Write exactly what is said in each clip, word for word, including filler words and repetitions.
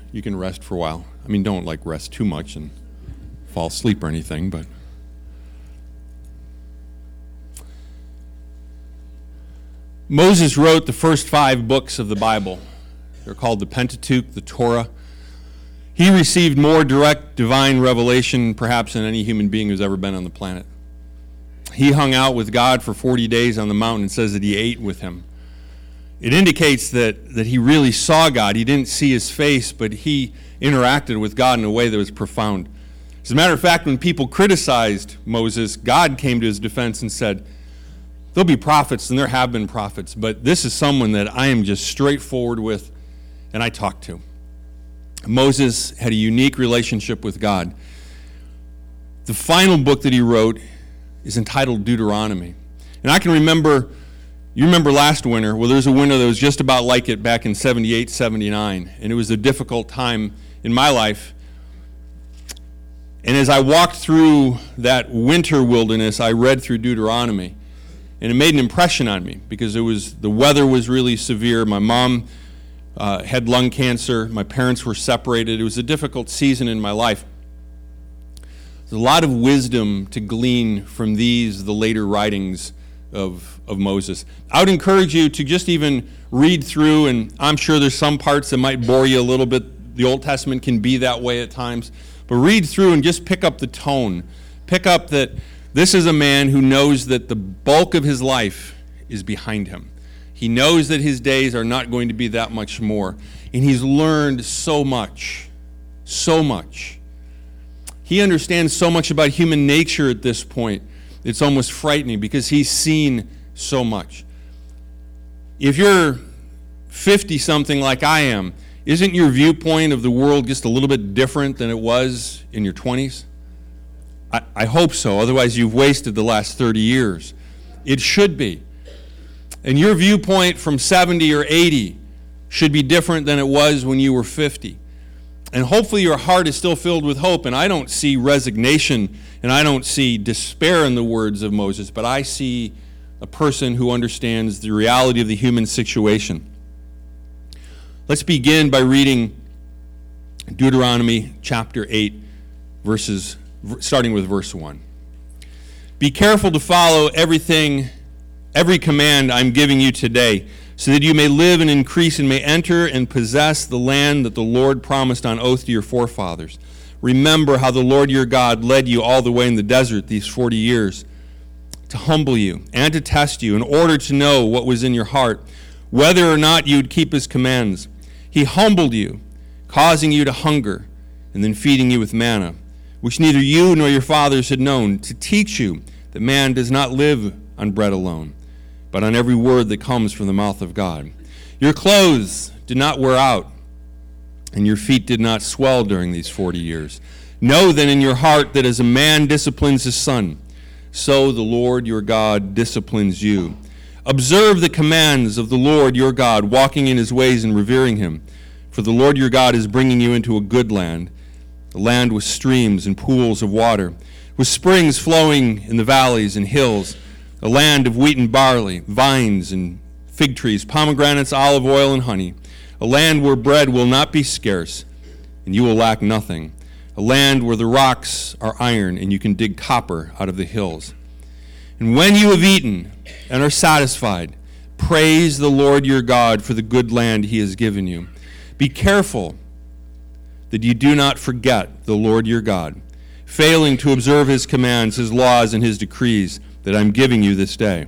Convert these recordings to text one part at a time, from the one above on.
You can rest for a while. I mean, don't like rest too much and fall asleep or anything, but Moses wrote the first five books of the Bible. They're called the Pentateuch, the Torah. He received more direct divine revelation perhaps than any human being who's ever been on the planet. He hung out with God for forty days on the mountain and says that he ate with him. It indicates that, that he really saw God. He didn't see his face, but he interacted with God in a way that was profound. As a matter of fact, when people criticized Moses, God came to his defense and said, there'll be prophets, and there have been prophets, but this is someone that I am just straightforward with, and I talk to. Moses had a unique relationship with God. The final book that he wrote is entitled Deuteronomy. And I can remember, you remember last winter, well, there was a winter that was just about like it back in seventy-eight, seventy-nine, and it was a difficult time in my life. And as I walked through that winter wilderness, I read through Deuteronomy. And it made an impression on me because it was the weather was really severe. My mom uh, had lung cancer. My parents were separated. It was a difficult season in my life. There's a lot of wisdom to glean from these, the later writings of, of Moses. I would encourage you to just even read through, and I'm sure there's some parts that might bore you a little bit. The Old Testament can be that way at times. But read through and just pick up the tone. Pick up that this is a man who knows that the bulk of his life is behind him. He knows that his days are not going to be that much more. And he's learned so much, so much. He understands so much about human nature at this point. It's almost frightening because he's seen so much. If you're fifty-something like I am, isn't your viewpoint of the world just a little bit different than it was in your twenties? I, I hope so, otherwise you've wasted the last thirty years. It should be. And your viewpoint from seventy or eighty should be different than it was when you were fifty. And hopefully your heart is still filled with hope, and I don't see resignation, and I don't see despair in the words of Moses, but I see a person who understands the reality of the human situation. Let's begin by reading Deuteronomy chapter eight, verses starting with verse one. Be careful to follow everything, every command I'm giving you today, so that you may live and increase and may enter and possess the land that the Lord promised on oath to your forefathers. Remember how the Lord your God led you all the way in the desert these forty years to humble you and to test you in order to know what was in your heart, whether or not you would keep his commands. He humbled you, causing you to hunger, and then feeding you with manna, which neither you nor your fathers had known, to teach you that man does not live on bread alone, but on every word that comes from the mouth of God. Your clothes did not wear out, and your feet did not swell during these forty years. Know then in your heart that as a man disciplines his son, so the Lord your God disciplines you. Observe the commands of the Lord your God, walking in his ways and revering him. For the Lord your God is bringing you into a good land, a land with streams and pools of water, with springs flowing in the valleys and hills, a land of wheat and barley, vines and fig trees, pomegranates, olive oil, and honey, a land where bread will not be scarce, and you will lack nothing, a land where the rocks are iron, and you can dig copper out of the hills. And when you have eaten and are satisfied, praise the Lord your God for the good land he has given you. Be careful that you do not forget the Lord your God, failing to observe his commands, his laws, and his decrees that I'm giving you this day.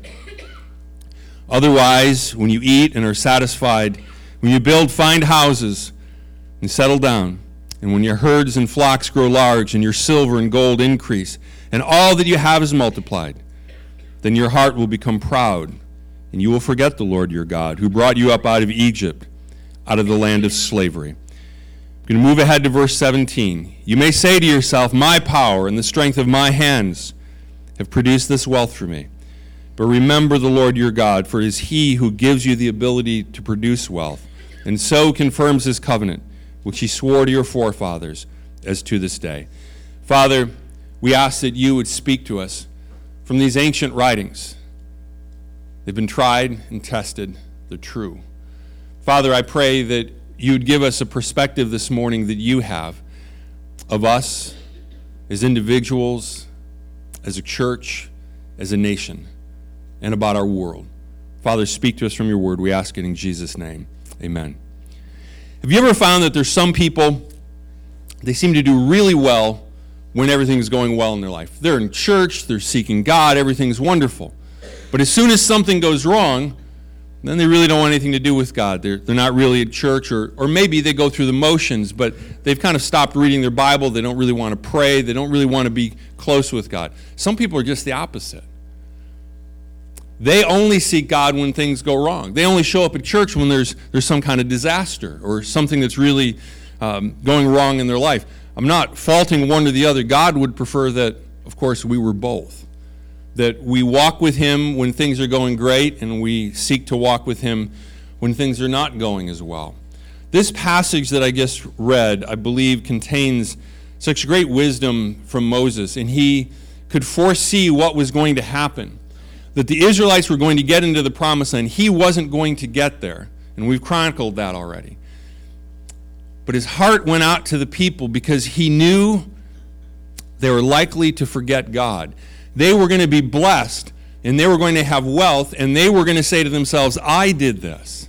Otherwise, when you eat and are satisfied, when you build fine houses and settle down, and when your herds and flocks grow large, and your silver and gold increase, and all that you have is multiplied, then your heart will become proud, and you will forget the Lord your God, who brought you up out of Egypt, out of the land of slavery. I'm going to move ahead to verse seventeen. You may say to yourself, my power and the strength of my hands have produced this wealth for me. But remember the Lord your God, for it is he who gives you the ability to produce wealth, and so confirms his covenant, which he swore to your forefathers, as to this day. Father, we ask that you would speak to us from these ancient writings. They've been tried and tested. They're true. Father, I pray that you would give us a perspective this morning that you have of us as individuals, as a church, as a nation, and about our world. Father, speak to us from your word. We ask it in Jesus' name. Amen. Have you ever found that there's some people, they seem to do really well when everything's going well in their life? They're in church, they're seeking God, everything's wonderful. But as soon as something goes wrong, then they really don't want anything to do with God. They're, they're not really at church, or, or maybe they go through the motions, but they've kind of stopped reading their Bible. They don't really want to pray. They don't really want to be close with God. Some people are just the opposite. They only seek God when things go wrong. They only show up at church when there's, there's some kind of disaster or something that's really um, going wrong in their life. I'm not faulting one or the other. God would prefer that, of course, we were both. That we walk with him when things are going great, and we seek to walk with him when things are not going as well. This passage that I just read, I believe, contains such great wisdom from Moses, and he could foresee what was going to happen. That the Israelites were going to get into the promised land. He wasn't going to get there, and we've chronicled that already. But his heart went out to the people because he knew they were likely to forget God. They were going to be blessed, and they were going to have wealth, and they were going to say to themselves, I did this.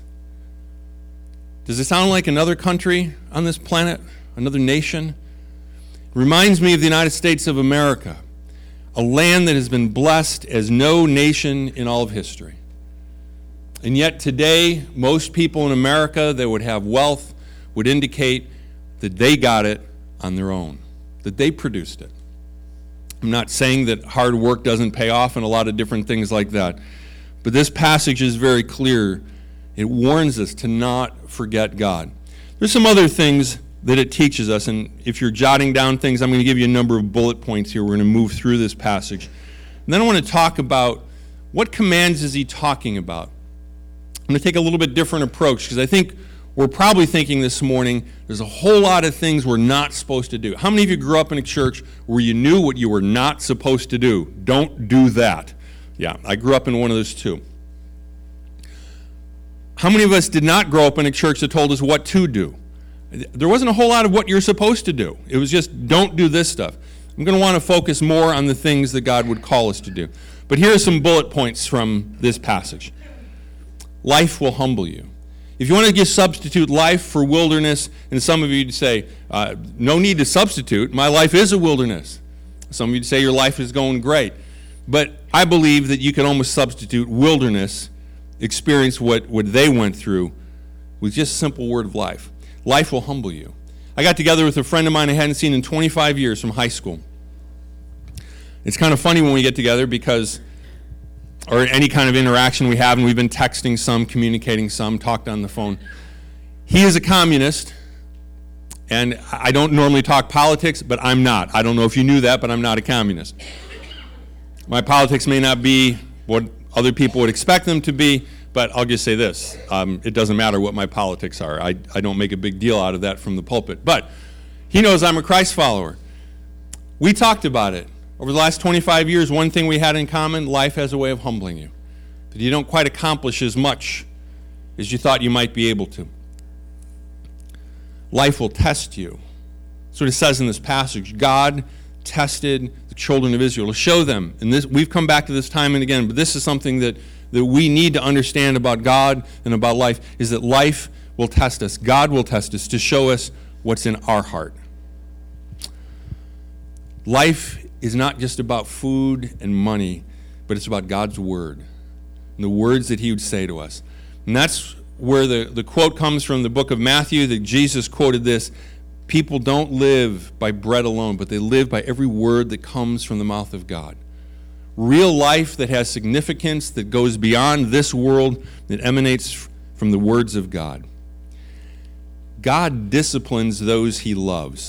Does it sound like another country on this planet, another nation? It reminds me of the United States of America, a land that has been blessed as no nation in all of history. And yet today, most people in America that would have wealth would indicate that they got it on their own, that they produced it. I'm not saying that hard work doesn't pay off and a lot of different things like that. But this passage is very clear. It warns us to not forget God. There's some other things that it teaches us, and if you're jotting down things, I'm going to give you a number of bullet points here. We're going to move through this passage. And then I want to talk about what commands is he talking about. I'm going to take a little bit different approach because I think we're probably thinking this morning there's a whole lot of things we're not supposed to do. How many of you grew up in a church where you knew what you were not supposed to do? Don't do that. Yeah, I grew up in one of those too. How many of us did not grow up in a church that told us what to do? There wasn't a whole lot of what you're supposed to do. It was just don't do this stuff. I'm going to want to focus more on the things that God would call us to do. But here are some bullet points from this passage. Life will humble you. If you want to just substitute life for wilderness, and some of you would say, uh, no need to substitute, my life is a wilderness. Some of you would say your life is going great. But I believe that you can almost substitute wilderness, experience what, what they went through, with just a simple word of life. Life will humble you. I got together with a friend of mine I hadn't seen in twenty-five years from high school. It's kind of funny when we get together because or any kind of interaction we have, and we've been texting some, communicating some, talked on the phone. He is a communist, and I don't normally talk politics, but I'm not. I don't know if you knew that, but I'm not a communist. My politics may not be what other people would expect them to be, but I'll just say this. Um, it doesn't matter what my politics are. I, I don't make a big deal out of that from the pulpit. But he knows I'm a Christ follower. We talked about it. Over the last twenty-five years, one thing we had in common, life has a way of humbling you. That you don't quite accomplish as much as you thought you might be able to. Life will test you. That's what it says in this passage. God tested the children of Israel to show them, and this, we've come back to this time and again, but this is something that, that we need to understand about God and about life, is that life will test us. God will test us to show us what's in our heart. Life is not just about food and money, but it's about God's word and the words that he would say to us. And that's where the, the quote comes from the book of Matthew, that Jesus quoted this: people don't live by bread alone, but they live by every word that comes from the mouth of God. Real life that has significance, that goes beyond this world, that emanates from the words of God. God disciplines those he loves.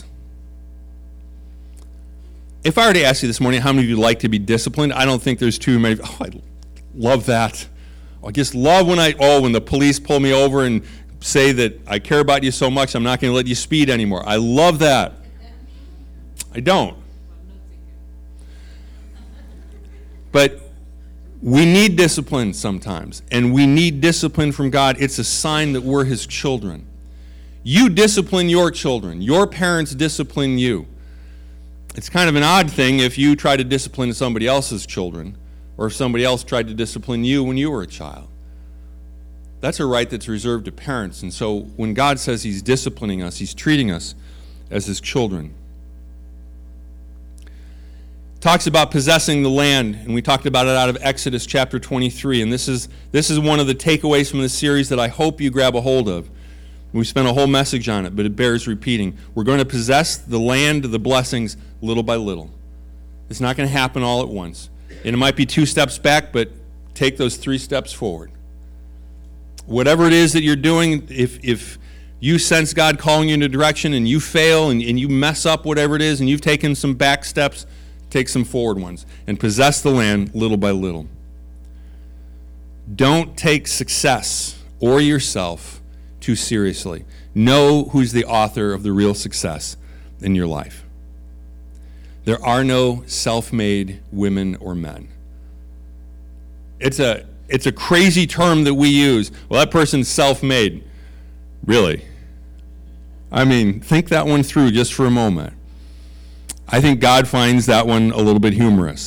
If I were to ask you this morning, how many of you like to be disciplined? I don't think there's too many. Oh, I love that. I just love when I, oh, when the police pull me over and say that I care about you so much, I'm not going to let you speed anymore. I love that. I don't. But we need discipline sometimes, and we need discipline from God. It's a sign that we're his children. You discipline your children. Your parents discipline you. It's kind of an odd thing if you try to discipline somebody else's children, or if somebody else tried to discipline you when you were a child. That's a right that's reserved to parents. And so when God says he's disciplining us, he's treating us as his children. Talks about possessing the land, and we talked about it out of Exodus chapter twenty-three. And this is this is one of the takeaways from this series that I hope you grab a hold of. We spent a whole message on it, but it bears repeating. We're going to possess the land of the blessings little by little. It's not going to happen all at once. And it might be two steps back, but take those three steps forward. Whatever it is that you're doing, if if you sense God calling you in a direction and you fail and, and you mess up whatever it is and you've taken some back steps, take some forward ones and possess the land little by little. Don't take success or yourself too seriously. Know who's the author of the real success in your life. There are no self-made women or men. It's a it's a crazy term that we use. Well, that person's self-made. Really? I mean, think that one through just for a moment. I think God finds that one a little bit humorous.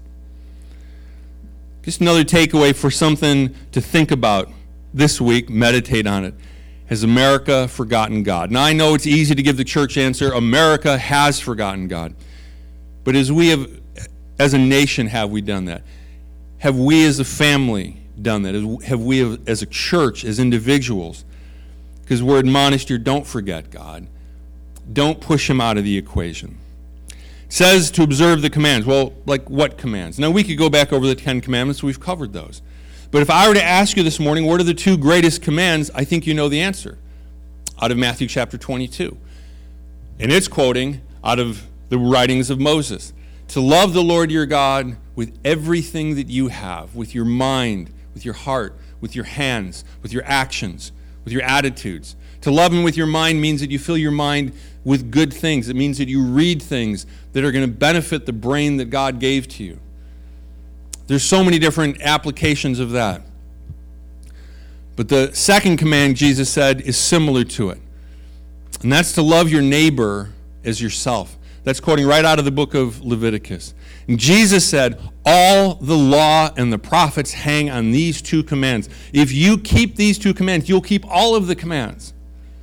Just another takeaway for something to think about this week, meditate on it. Has America forgotten God? Now, I know it's easy to give the church answer, America has forgotten God. But as we have, as a nation, have we done that? Have we as a family done that? Have we as a church, as individuals? Because we're admonished here, don't forget God. Don't push him out of the equation. It says to observe the commands. Well, like what commands? Now, we could go back over the Ten Commandments. We've covered those. But if I were to ask you this morning, what are the two greatest commands, I think you know the answer. Out of Matthew chapter twenty-two. And it's quoting out of the writings of Moses. To love the Lord your God with everything that you have, with your mind, with your heart, with your hands, with your actions, with your attitudes. To love him with your mind means that you fill your mind with good things. It means that you read things that are going to benefit the brain that God gave to you. There's so many different applications of that. But the second command, Jesus said, is similar to it. And that's to love your neighbor as yourself. That's quoting right out of the book of Leviticus. And Jesus said, all the law and the prophets hang on these two commands. If you keep these two commands, you'll keep all of the commands.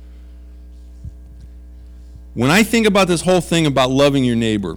When I think about this whole thing about loving your neighbor,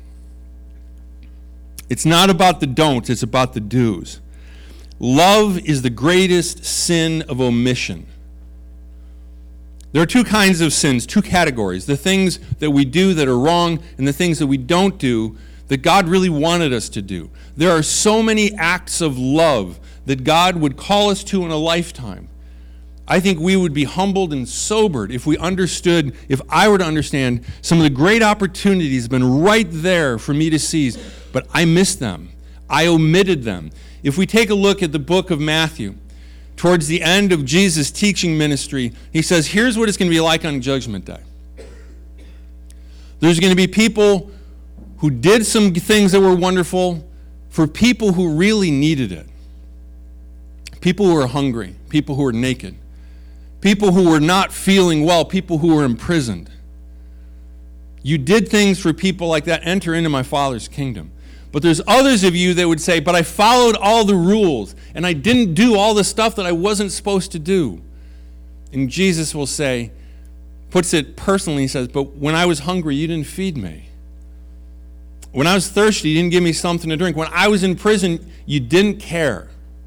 it's not about the don'ts, it's about the do's. Love is the greatest sin of omission. There are two kinds of sins, two categories. The things that we do that are wrong and the things that we don't do that God really wanted us to do. There are so many acts of love that God would call us to in a lifetime. I think we would be humbled and sobered if we understood, if I were to understand some of the great opportunities have been right there for me to seize, but I missed them. I omitted them. If we take a look at the book of Matthew, towards the end of Jesus' teaching ministry, he says, here's what it's going to be like on Judgment Day. There's going to be people who did some things that were wonderful for people who really needed it. People who were hungry, people who were naked, people who were not feeling well, people who were imprisoned. You did things for people like that, enter into my Father's kingdom. But there's others of you that would say, but I followed all the rules, and I didn't do all the stuff that I wasn't supposed to do. And Jesus will say, puts it personally, he says, but when I was hungry, you didn't feed me. When I was thirsty, you didn't give me something to drink. When I was in prison, you didn't care.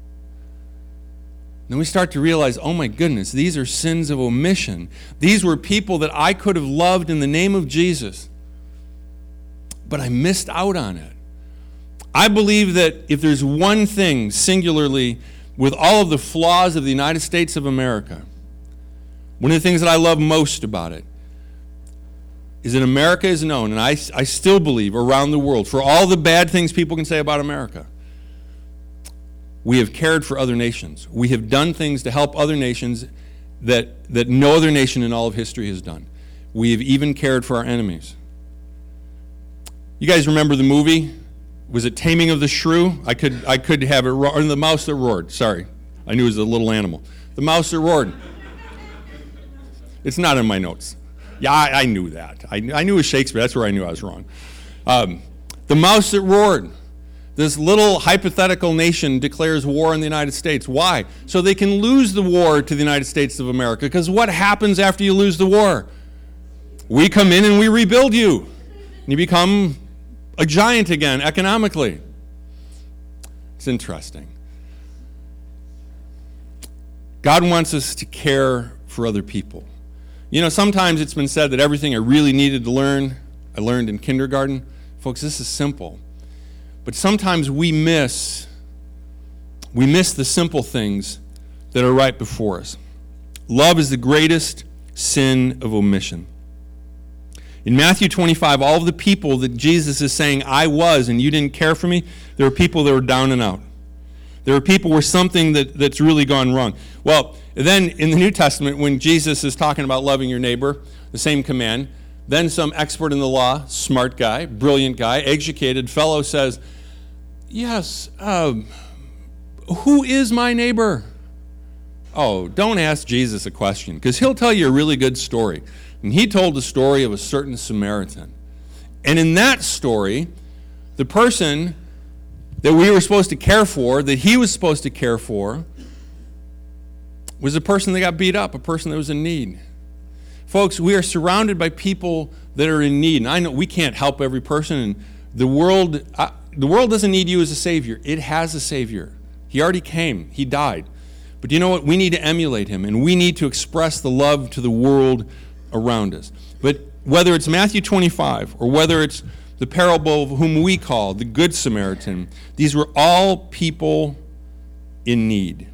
Then we start to realize, oh my goodness, these are sins of omission. These were people that I could have loved in the name of Jesus, but I missed out on it. I believe that if there's one thing singularly with all of the flaws of the United States of America, one of the things that I love most about it is that America is known, and I, I still believe around the world, for all the bad things people can say about America, we have cared for other nations. We have done things to help other nations that, that no other nation in all of history has done. We have even cared for our enemies. You guys remember the movie? Was it Taming of the Shrew? I could I could have it wrong. Or The Mouse That Roared. Sorry. I knew it was a little animal. The Mouse That Roared. It's not in my notes. Yeah, I, I knew that. I, I knew it was Shakespeare. That's where I knew I was wrong. Um, the mouse that roared. This little hypothetical nation declares war on the United States. Why? So they can lose the war to the United States of America. Because what happens after you lose the war? We come in and we rebuild you. And you become a giant again economically. It's interesting. God wants us to care for other people. You know, sometimes it's been said that everything I really needed to learn, I learned in kindergarten. Folks, this is simple. But sometimes we miss, we miss the simple things that are right before us. Love is the greatest sin of omission. In Matthew twenty-five, all of the people that Jesus is saying, I was, and you didn't care for me, there were people that were down and out. There were people where something that, that's really gone wrong. Well, then in the New Testament, when Jesus is talking about loving your neighbor, the same command, then some expert in the law, smart guy, brilliant guy, educated fellow says, yes, um, who is my neighbor? Oh, don't ask Jesus a question, because he'll tell you a really good story. And he told the story of a certain Samaritan. And in that story, the person that we were supposed to care for, that he was supposed to care for, was a person that got beat up, a person that was in need. Folks, we are surrounded by people that are in need. And I know we can't help every person. And the world, uh, the world doesn't need you as a savior. It has a savior. He already came. He died. But you know what? We need to emulate him. And we need to express the love to the world around us. But whether it's Matthew twenty-five or whether it's the parable of whom we call the Good Samaritan, these were all people in need.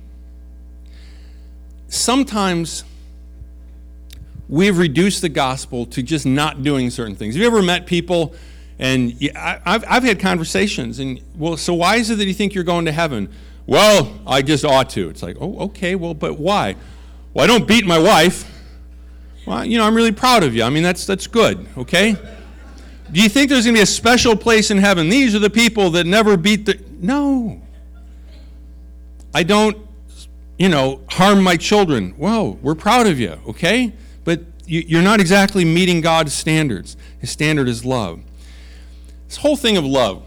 Sometimes we've reduced the gospel to just not doing certain things. Have you ever met people, and I've, I've had conversations, and, well, so why is it that you think you're going to heaven? Well, I just ought to. It's like, oh, okay, well, but why? Well, I don't beat my wife. Well, you know, I'm really proud of you. I mean, that's that's good, okay? Do you think there's going to be a special place in heaven? These are the people that never beat the... No. I don't, you know, harm my children. Well, we're proud of you, okay? But you, you're not exactly meeting God's standards. His standard is love. This whole thing of love,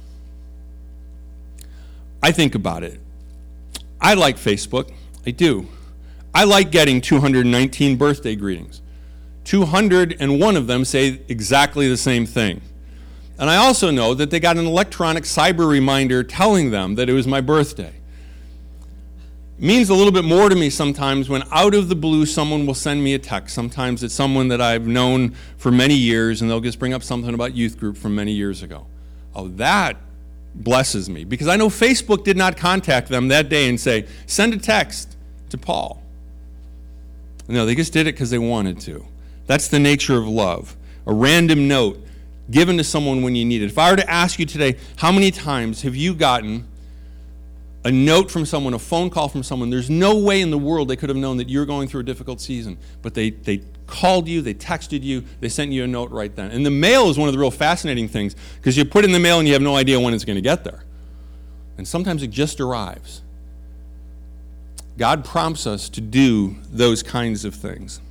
I think about it. I like Facebook. I do. I like getting two hundred nineteen birthday greetings. two hundred one of them say exactly the same thing. And I also know that they got an electronic cyber reminder telling them that it was my birthday. It means a little bit more to me sometimes when out of the blue someone will send me a text. Sometimes it's someone that I've known for many years and they'll just bring up something about youth group from many years ago. Oh, that blesses me because I know Facebook did not contact them that day and say, send a text to Paul. No, they just did it because they wanted to. That's the nature of love. A random note given to someone when you need it. If I were to ask you today, how many times have you gotten a note from someone, a phone call from someone, there's no way in the world they could have known that you're going through a difficult season, but they, they called you, they texted you, they sent you a note right then. And the mail is one of the real fascinating things because you put it in the mail and you have no idea when it's going to get there. And sometimes it just arrives. God prompts us to do those kinds of things.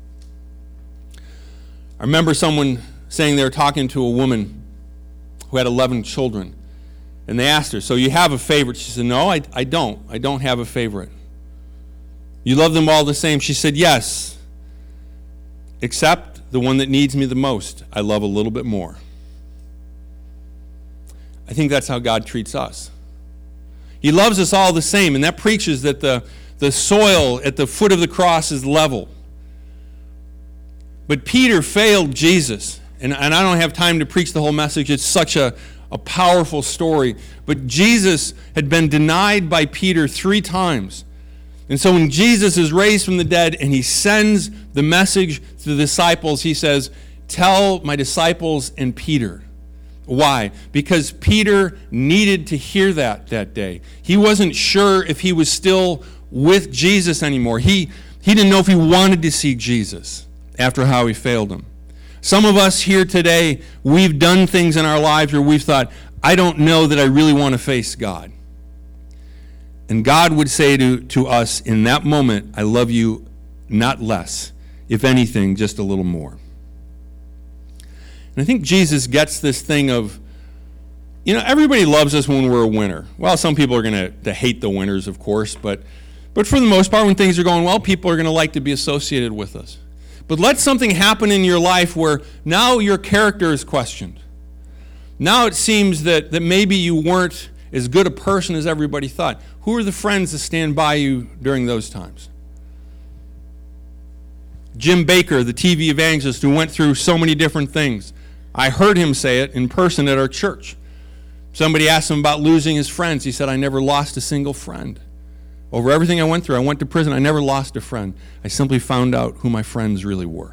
I remember someone saying they were talking to a woman who had eleven children. And they asked her, so you have a favorite? She said, no, I, I don't. I don't have a favorite. You love them all the same? She said, yes, except the one that needs me the most, I love a little bit more. I think that's how God treats us. He loves us all the same, and that preaches that the, the soil at the foot of the cross is level. But Peter failed Jesus, and, and I don't have time to preach the whole message. It's such a, a powerful story. But Jesus had been denied by Peter three times. And so when Jesus is raised from the dead and he sends the message to the disciples, he says, tell my disciples and Peter. Why? Because Peter needed to hear that that day. He wasn't sure if he was still with Jesus anymore. He, he didn't know if he wanted to see Jesus after how he failed him. Some of us here today, we've done things in our lives where we've thought, I don't know that I really want to face God. And God would say to, to us in that moment, I love you not less. if anything, just a little more. And I think Jesus gets this thing of, you know, everybody loves us when we're a winner. Well, some people are going to hate the winners, of course, but but for the most part, when things are going well, people are going to like to be associated with us. But let something happen in your life where now your character is questioned. Now it seems that, that maybe you weren't as good a person as everybody thought. Who are the friends that stand by you during those times? Jim Baker, the T V evangelist who went through so many different things. I heard him say it in person at our church. Somebody asked him about losing his friends. He said, I never lost a single friend. Over everything I went through, I went to prison, I never lost a friend. I simply found out who my friends really were.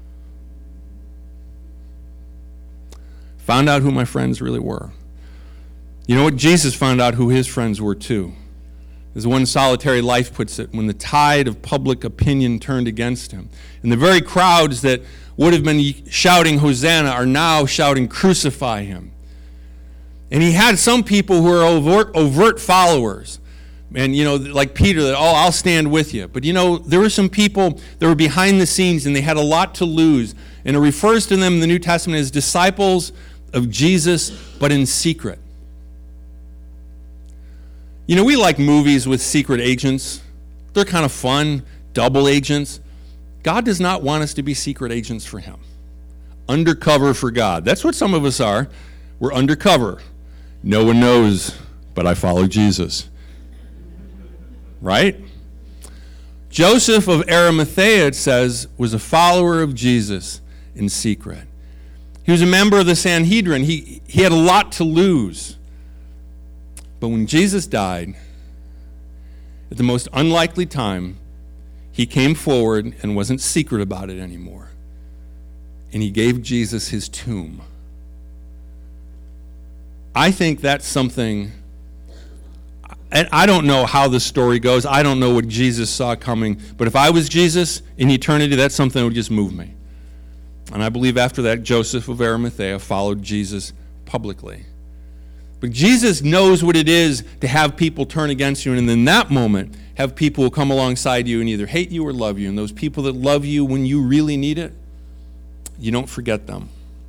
Found out who my friends really were. You know what? Jesus found out who his friends were too. As one solitary life puts it, when the tide of public opinion turned against him. And the very crowds that would have been shouting Hosanna are now shouting crucify him. And he had some people who were overt, overt followers. And, you know, like Peter, that, oh, I'll stand with you. But, you know, there were some people that were behind the scenes and they had a lot to lose. And it refers to them in the New Testament as disciples of Jesus, but in secret. You know, we like movies with secret agents. They're kind of fun, double agents. God does not want us to be secret agents for him. Undercover for God. That's what some of us are. We're undercover. No one knows, but I follow Jesus. Right? Joseph of Arimathea, it says, was a follower of Jesus in secret. He was a member of the Sanhedrin. He, he had a lot to lose. But when Jesus died, at the most unlikely time, he came forward and wasn't secret about it anymore. And he gave Jesus his tomb. I think that's something, and I don't know how the story goes. I don't know what Jesus saw coming. But if I was Jesus in eternity, that's something that would just move me. And I believe after that, Joseph of Arimathea followed Jesus publicly. But Jesus knows what it is to have people turn against you, and in that moment, have people who come alongside you and either hate you or love you. And those people that love you when you really need it, you don't forget them.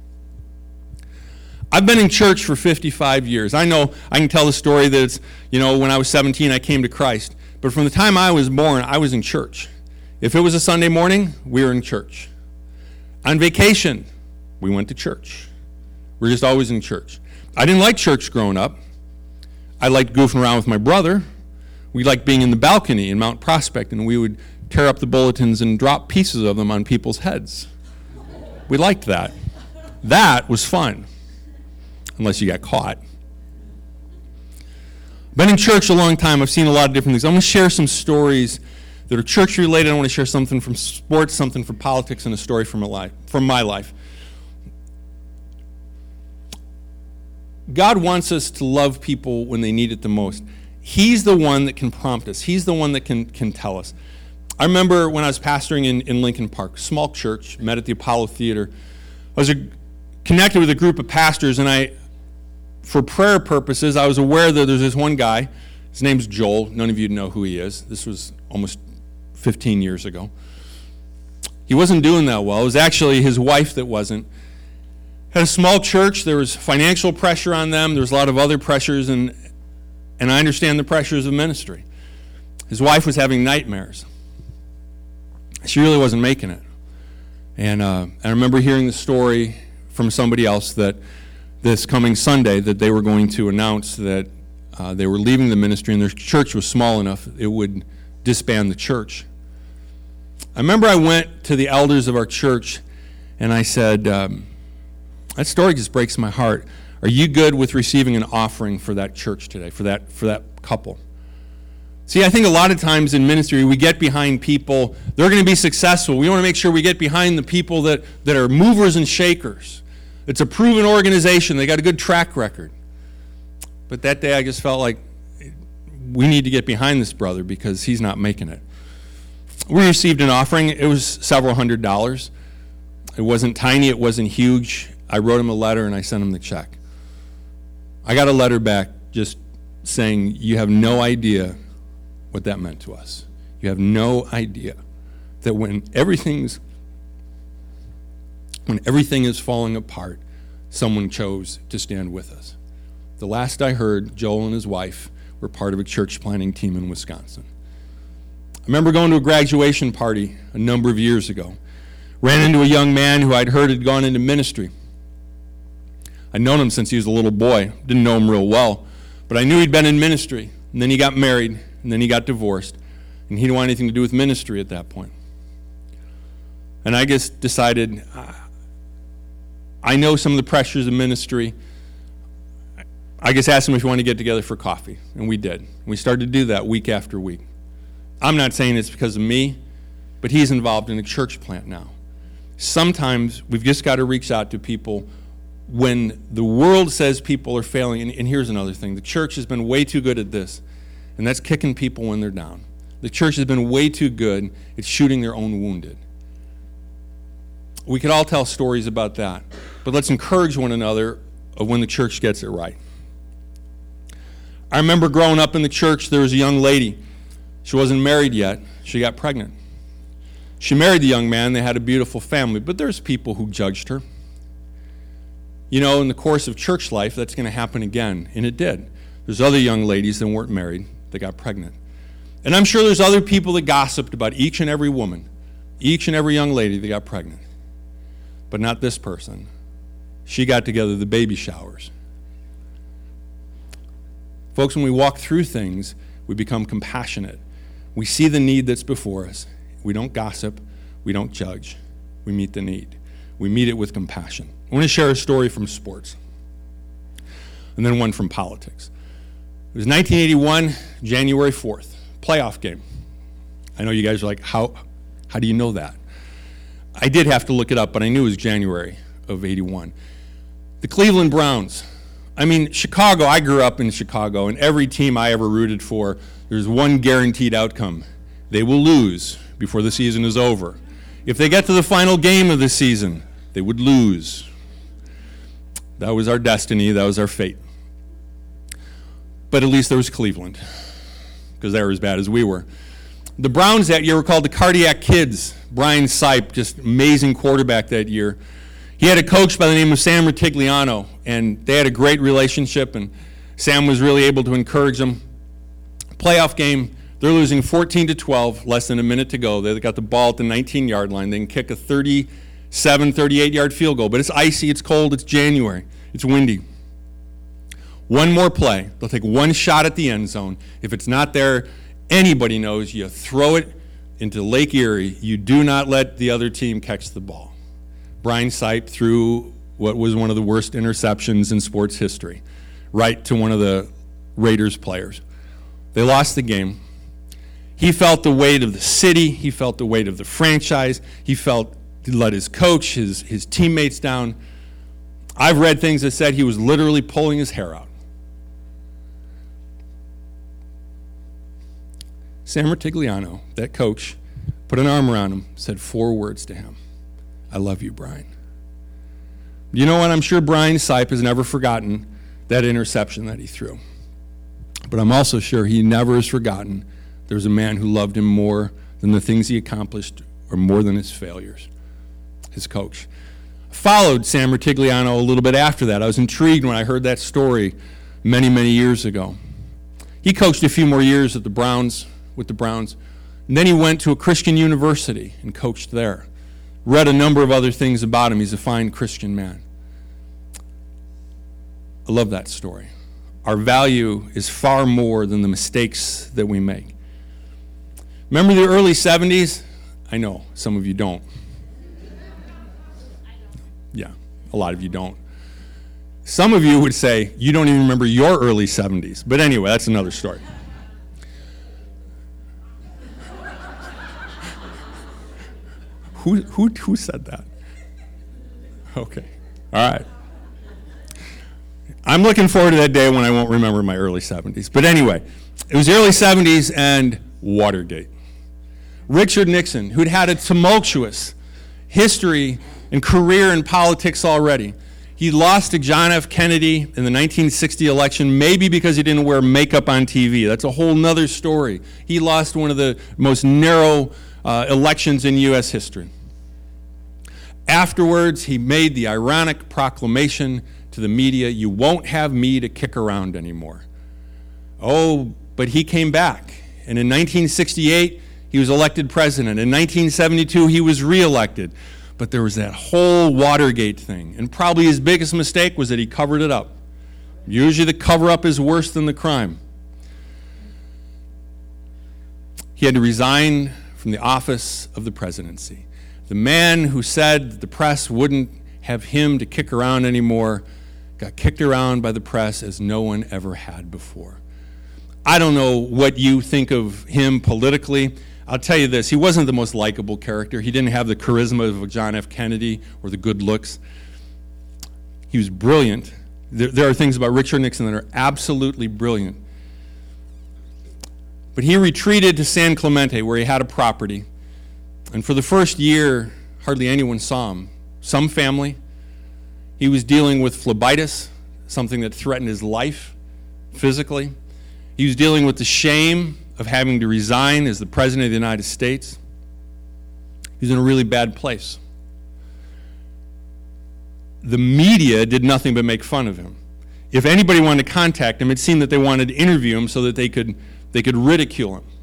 I've been in church for fifty-five years. I know I can tell the story that it's, you know, when I was seventeen, I came to Christ. But from the time I was born, I was in church. If it was a Sunday morning, we were in church. On vacation, we went to church. We're just always in church. I didn't like church growing up. I liked goofing around with my brother. We liked being in the balcony in Mount Prospect, and we would tear up the bulletins and drop pieces of them on people's heads. We liked that. That was fun, unless you got caught. Been in church a long time. I've seen a lot of different things. I'm going to share some stories that are church related. I want to share something from sports, something from politics, and a story from, a life, from my life. God wants us to love people when they need it the most. He's the one that can prompt us. He's the one that can, can tell us. I remember when I was pastoring in, in Lincoln Park, small church, met at the Apollo Theater. I was a, connected with a group of pastors, and I, for prayer purposes, I was aware that there's this one guy. His name's Joel. None of you know who he is. This was almost fifteen years ago. He wasn't doing that well. It was actually his wife that wasn't. Had a small church. There was financial pressure on them. There was a lot of other pressures, and and I understand the pressures of ministry. His wife was having nightmares. She really wasn't making it. And uh, I remember hearing the story from somebody else that this coming Sunday that they were going to announce that uh, they were leaving the ministry, and their church was small enough it would disband the church. I remember I went to the elders of our church, and I said, um, that story just breaks my heart. Are you good with receiving an offering for that church today, for that for that couple? See, I think a lot of times in ministry, we get behind people. They're going to be successful. We want to make sure we get behind the people that, that are movers and shakers. It's a proven organization. They got a good track record. But that day, I just felt like we need to get behind this brother because he's not making it. We received an offering. It was several hundred dollars. It wasn't tiny. It wasn't huge. I wrote him a letter, and I sent him the check. I got a letter back just saying, you have no idea what that meant to us. You have no idea that when everything's when everything is falling apart, someone chose to stand with us. The last I heard, Joel and his wife were part of a church planting team in Wisconsin. I remember going to a graduation party a number of years ago. Ran into a young man who I'd heard had gone into ministry. I'd known him since he was a little boy. Didn't know him real well, but I knew he'd been in ministry. And then he got married, and then he got divorced, and he didn't want anything to do with ministry at that point. And I just decided, I know some of the pressures of ministry. I just asked him if he wanted to get together for coffee, and we did. We started to do that week after week. I'm not saying it's because of me, but he's involved in a church plant now. Sometimes we've just got to reach out to people when the world says people are failing. And, and here's another thing. The church has been way too good at this, and that's kicking people when they're down. The church has been way too good at shooting their own wounded. We could all tell stories about that, but let's encourage one another of when the church gets it right. I remember growing up in the church, there was a young lady. She wasn't married yet. She got pregnant. She married the young man. They had a beautiful family, but there's people who judged her. You know, in the course of church life, that's going to happen again, and it did. There's other young ladies that weren't married that got pregnant. And I'm sure there's other people that gossiped about each and every woman, each and every young lady that got pregnant. But not this person. She got together the baby showers. Folks, when we walk through things, we become compassionate. We see the need that's before us. We don't gossip. We don't judge. We meet the need. We meet it with compassion. I want to share a story from sports, and then one from politics. It was nineteen eighty-one, January fourth, playoff game. I know you guys are like, how, how do you know that? I did have to look it up, but I knew it was January of eighty-one. The Cleveland Browns. I mean, Chicago, I grew up in Chicago, and every team I ever rooted for, there's one guaranteed outcome. They will lose before the season is over. If they get to the final game of the season, they would lose. That was our destiny. That was our fate. But at least there was Cleveland, because they were as bad as we were. The Browns that year were called the Cardiac Kids. Brian Sipe, just amazing quarterback that year. He had a coach by the name of Sam Rutigliano, and they had a great relationship, and Sam was really able to encourage them. Playoff game, they're losing fourteen to twelve, less than a minute to go. They got the ball at the nineteen-yard line. They can kick a thirty-seven, thirty-eight-yard field goal, but it's icy, it's cold, it's January, it's windy. One more play. They'll take one shot at the end zone. If it's not there, anybody knows you throw it into Lake Erie. You do not let the other team catch the ball. Brian Sipe threw what was one of the worst interceptions in sports history, right to one of the Raiders players. They lost the game. He felt the weight of the city. He felt the weight of the franchise. He felt he let his coach, his, his teammates down. I've read things that said he was literally pulling his hair out. Sam Rutigliano, that coach, put an arm around him, said four words to him. I love you, Brian. You know what? I'm sure Brian Sipe has never forgotten that interception that he threw. But I'm also sure he never has forgotten there was a man who loved him more than the things he accomplished or more than his failures, his coach. I followed Sam Rutigliano a little bit after that. I was intrigued when I heard that story many, many years ago. He coached a few more years at the Browns, with the Browns, and then he went to a Christian university and coached there. Read a number of other things about him. He's a fine Christian man. I love that story. Our value is far more than the mistakes that we make. Remember the early seventies? I know, some of you don't. Yeah, a lot of you don't. Some of you would say, you don't even remember your early seventies. But anyway, that's another story. Who, who, who said that? Okay, all right. I'm looking forward to that day when I won't remember my early seventies. But anyway, it was the early seventies and Watergate. Richard Nixon, who'd had a tumultuous history and career in politics already. He lost to John F. Kennedy in the nineteen sixty election, maybe because he didn't wear makeup on T V. That's a whole nother story. He lost one of the most narrow uh, elections in U S history. Afterwards, he made the ironic proclamation to the media, "You won't have me to kick around anymore." Oh, but he came back. And in nineteen sixty-eight, he was elected president. In nineteen seventy-two, he was reelected. But there was that whole Watergate thing. And probably his biggest mistake was that he covered it up. Usually the cover-up is worse than the crime. He had to resign from the office of the presidency. The man who said that the press wouldn't have him to kick around anymore got kicked around by the press as no one ever had before. I don't know what you think of him politically. I'll tell you this, he wasn't the most likable character. He didn't have the charisma of John F. Kennedy or the good looks. He was brilliant. There, there are things about Richard Nixon that are absolutely brilliant. But he retreated to San Clemente, where he had a property. And for the first year, hardly anyone saw him. Some family. He was dealing with phlebitis, something that threatened his life physically. He was dealing with the shame of having to resign as the President of the United States. He was in a really bad place. The media did nothing but make fun of him. If anybody wanted to contact him, it seemed that they wanted to interview him so that they could, they could ridicule him.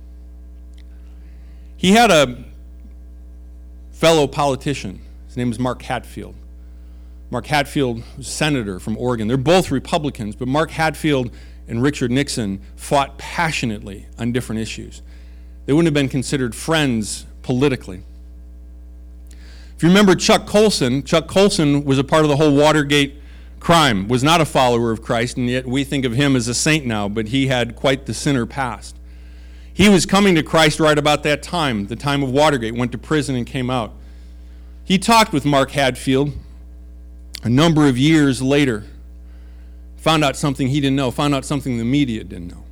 He had a fellow politician. His name was Mark Hatfield. Mark Hatfield was a senator from Oregon. They're both Republicans, but Mark Hatfield and Richard Nixon fought passionately on different issues. They wouldn't have been considered friends politically. If you remember Chuck Colson, Chuck Colson was a part of the whole Watergate crime, was not a follower of Christ, and yet we think of him as a saint now, but he had quite the sinner past. He was coming to Christ right about that time, the time of Watergate, went to prison and came out. He talked with Mark Hatfield a number of years later, found out something he didn't know, found out something the media didn't know.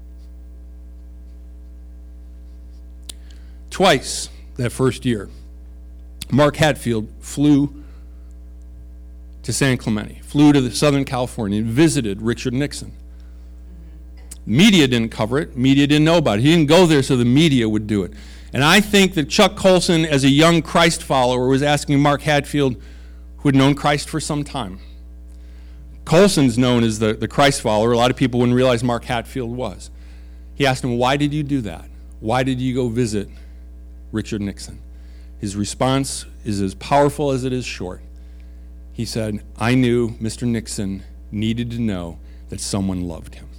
Twice that first year, Mark Hatfield flew to San Clemente, flew to the Southern California and visited Richard Nixon. Media didn't cover it. Media didn't know about it. He didn't go there so the media would do it. And I think that Chuck Colson, as a young Christ follower, was asking Mark Hatfield, who had known Christ for some time. Colson's known as the, the Christ follower. A lot of people wouldn't realize Mark Hatfield was. He asked him, why did you do that? Why did you go visit Richard Nixon? His response is as powerful as it is short. He said, I knew Mister Nixon needed to know that someone loved him.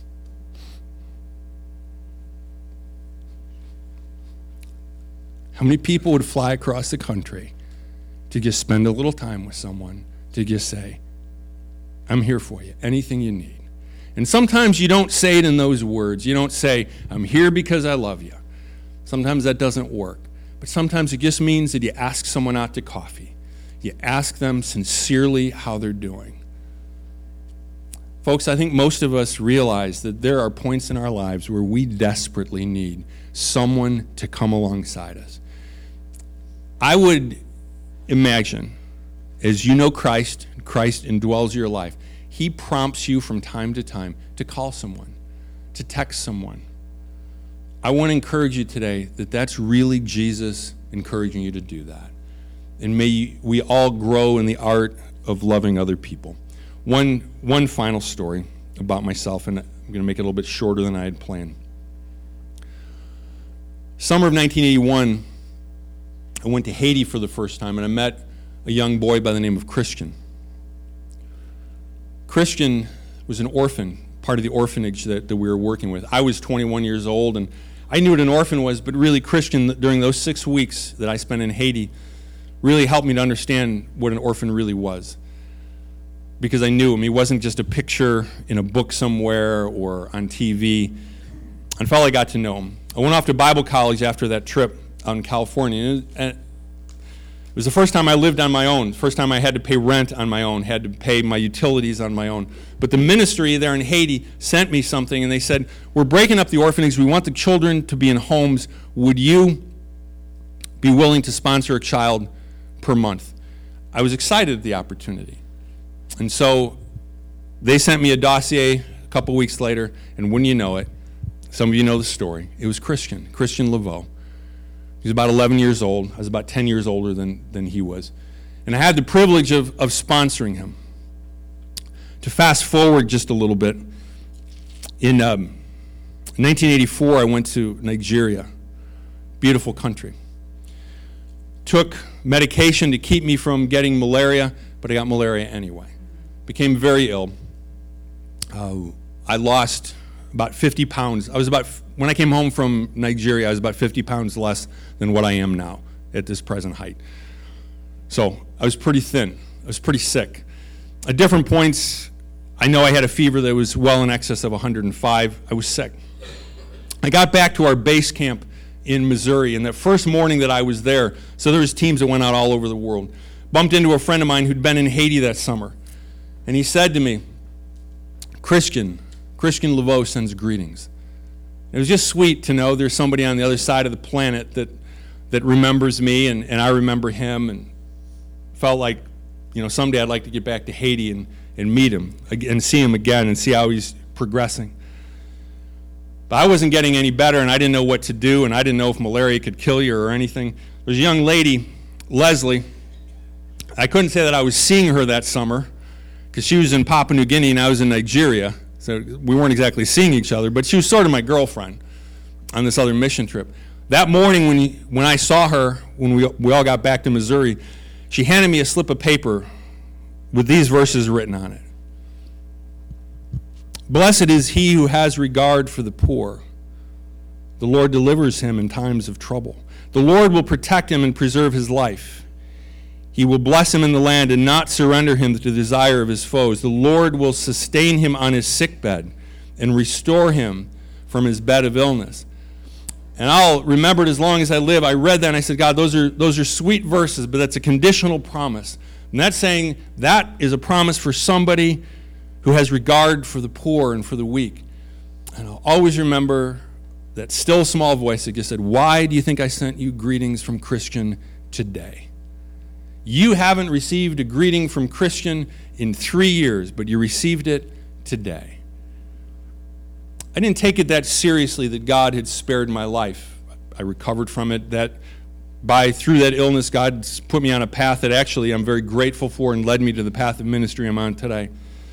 How many people would fly across the country to just spend a little time with someone, to just say, I'm here for you, anything you need. And sometimes you don't say it in those words. You don't say, I'm here because I love you. Sometimes that doesn't work. But sometimes it just means that you ask someone out to coffee. You ask them sincerely how they're doing. Folks, I think most of us realize that there are points in our lives where we desperately need someone to come alongside us. I would imagine, as you know Christ, Christ indwells your life, he prompts you from time to time to call someone, to text someone. I want to encourage you today that that's really Jesus encouraging you to do that. And may we all grow in the art of loving other people. One, one final story about myself, and I'm going to make it a little bit shorter than I had planned. Summer of nineteen eighty-one, I went to Haiti for the first time, and I met a young boy by the name of Christian. Christian was an orphan, part of the orphanage that, that we were working with. I was twenty-one years old, and I knew what an orphan was, but really Christian, during those six weeks that I spent in Haiti, really helped me to understand what an orphan really was. Because I knew him. He wasn't just a picture in a book somewhere or on T V. I felt I got to know him. I went off to Bible college after that trip out in California, and it was the first time I lived on my own, first time I had to pay rent on my own, had to pay my utilities on my own. But the ministry there in Haiti sent me something, and they said, we're breaking up the orphanage. We want the children to be in homes. Would you be willing to sponsor a child per month? I was excited at the opportunity. And so they sent me a dossier a couple weeks later, and wouldn't you know it, some of you know the story, it was Christian, Christian Laveau. He was about eleven years old. I was about ten years older than, than he was. And I had the privilege of, of sponsoring him. To fast forward just a little bit, in um, nineteen eighty-four, I went to Nigeria, beautiful country. Took medication to keep me from getting malaria, but I got malaria anyway. Became very ill. Uh, I lost about fifty pounds. I was about, when I came home from Nigeria, I was about fifty pounds less than what I am now at this present height. So I was pretty thin. I was pretty sick. At different points, I know I had a fever that was well in excess of one hundred five. I was sick. I got back to our base camp in Missouri, and that first morning that I was there, so there was teams that went out all over the world, bumped into a friend of mine who'd been in Haiti that summer. And he said to me, Christian, Christian Laveau sends greetings. It was just sweet to know there's somebody on the other side of the planet that that remembers me, and, and I remember him, and felt like, you know, someday I'd like to get back to Haiti and, and meet him and see him again and see how he's progressing. But I wasn't getting any better, and I didn't know what to do, and I didn't know if malaria could kill you or anything. There was a young lady, Leslie. I couldn't say that I was seeing her that summer because she was in Papua New Guinea and I was in Nigeria, so we weren't exactly seeing each other, but she was sort of my girlfriend on this other mission trip. That morning when, he, when I saw her, when we, we all got back to Missouri, she handed me a slip of paper with these verses written on it. Blessed is he who has regard for the poor. The Lord delivers him in times of trouble. The Lord will protect him and preserve his life. He will bless him in the land and not surrender him to the desire of his foes. The Lord will sustain him on his sickbed and restore him from his bed of illness. And I'll remember it as long as I live. I read that and I said, God, those are those are sweet verses, but that's a conditional promise. And that's saying that is a promise for somebody who has regard for the poor and for the weak. And I'll always remember that still small voice that just said, why do you think I sent you greetings from Christian today? You haven't received a greeting from Christian in three years, but you received it today. I didn't take it that seriously that God had spared my life. I recovered from it. That by through that illness, God put me on a path that actually I'm very grateful for and led me to the path of ministry I'm on today.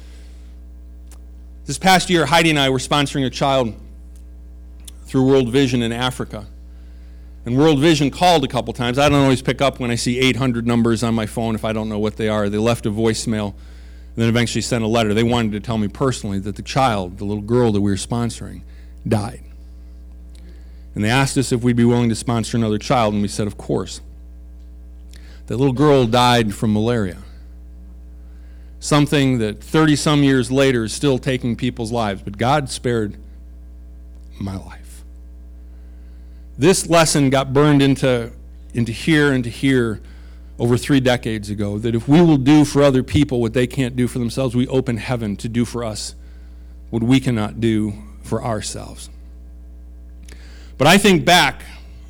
This past year, Heidi and I were sponsoring a child through World Vision in Africa. And World Vision called a couple times. I don't always pick up when I see eight hundred numbers on my phone if I don't know what they are. They left a voicemail and then eventually sent a letter. They wanted to tell me personally that the child, the little girl that we were sponsoring, died. And they asked us if we'd be willing to sponsor another child, and we said, of course. That little girl died from malaria. Something that thirty-some years later is still taking people's lives, but God spared my life. This lesson got burned into, into here and to here over three decades ago, that if we will do for other people what they can't do for themselves, we open heaven to do for us what we cannot do for ourselves. But I think back,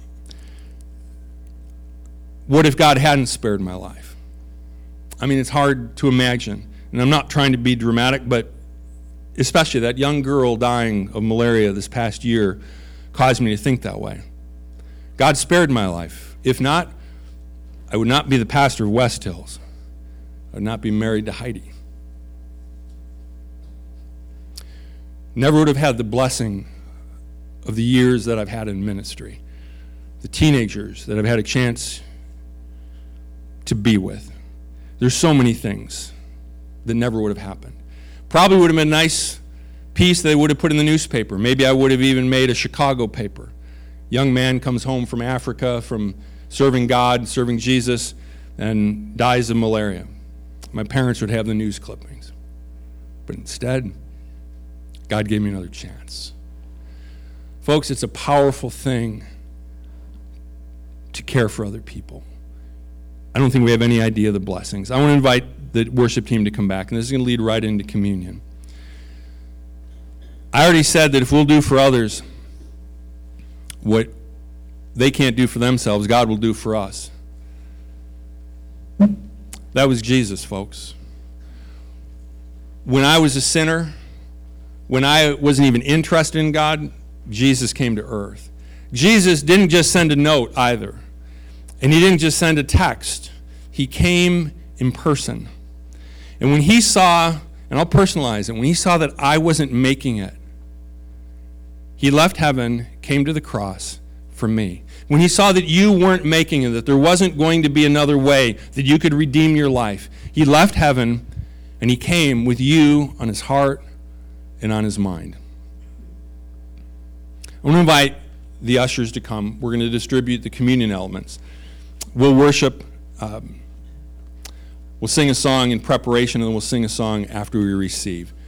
what if God hadn't spared my life? I mean, it's hard to imagine, and I'm not trying to be dramatic, but especially that young girl dying of malaria this past year caused me to think that way. God spared my life. If not, I would not be the pastor of West Hills. I would not be married to Heidi. Never would have had the blessing of the years that I've had in ministry, the teenagers that I've had a chance to be with. There's so many things that never would have happened. Probably would have been a nice piece they would have put in the newspaper. Maybe I would have even made a Chicago paper. Young man comes home from Africa, from serving God, serving Jesus, and dies of malaria. My parents would have the news clippings. But instead, God gave me another chance. Folks, it's a powerful thing to care for other people. I don't think we have any idea of the blessings. I want to invite the worship team to come back, and this is going to lead right into communion. I already said that if we'll do for others what they can't do for themselves, God will do for us. That was Jesus, folks. When I was a sinner, when I wasn't even interested in God, Jesus came to earth. Jesus didn't just send a note either. And he didn't just send a text. He he came in person. And when he saw, and I'll personalize it, when he saw that I wasn't making it, he left heaven, came to the cross for me. When he saw that you weren't making it, that there wasn't going to be another way, that you could redeem your life, he left heaven and he came with you on his heart and on his mind. I want to invite the ushers to come. We're going to distribute the communion elements. We'll worship. Um, we'll sing a song in preparation, and then we'll sing a song after we receive.